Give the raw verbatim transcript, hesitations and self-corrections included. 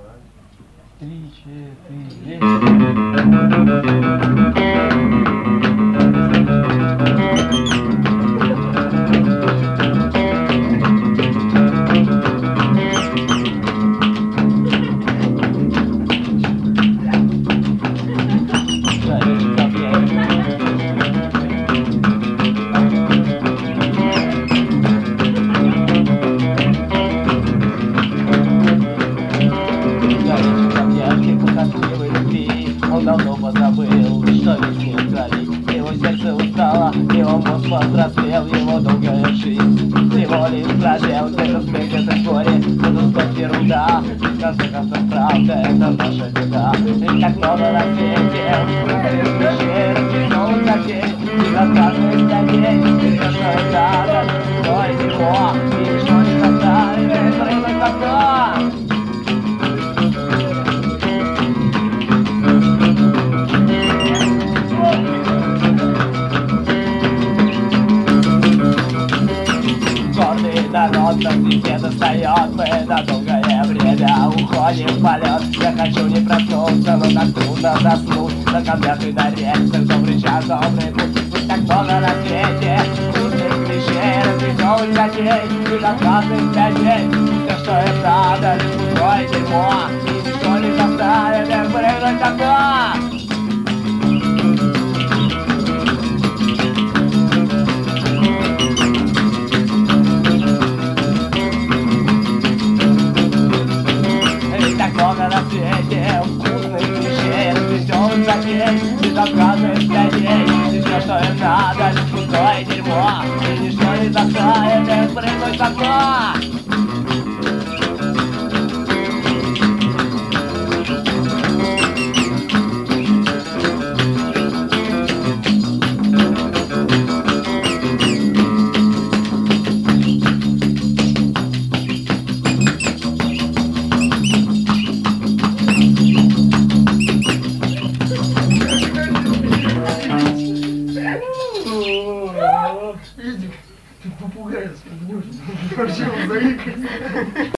Три, четыре. Он давно позабыл, что весь мир крови. Его сердце устало, его мозг повзрослел, его долгая жизнь всего лишь прожил. Где-то смех, где-то горе, где-то стоп ерунда. В конце концов, правда, это наша беда. Ведь так много на свете, вкусных вещей, разрешенных затей, безотказных статей. И все, что им надо, стоит его, и ничего не заставит прыгнуть в окно. Народ на звезде достает, мы на долгое время уходим в полет. Я хочу не проснуться, но так трудно заснуть на камнях и на рельсах. Добрый час, добрый путь, ведь так много на свете вкусных вещей, развеселых затей и закатных пятей. Все, что им надо, лишь пустое дерьмо, и ничто не заставит их прыгнуть в окно. Много на свете вкусных вещей, развеселых затей, безотказных статей. И все, что им надо, лишь пустое дерьмо, и ничто не заставит их прыгнуть в окно. Ты попугай, вообще он заикается.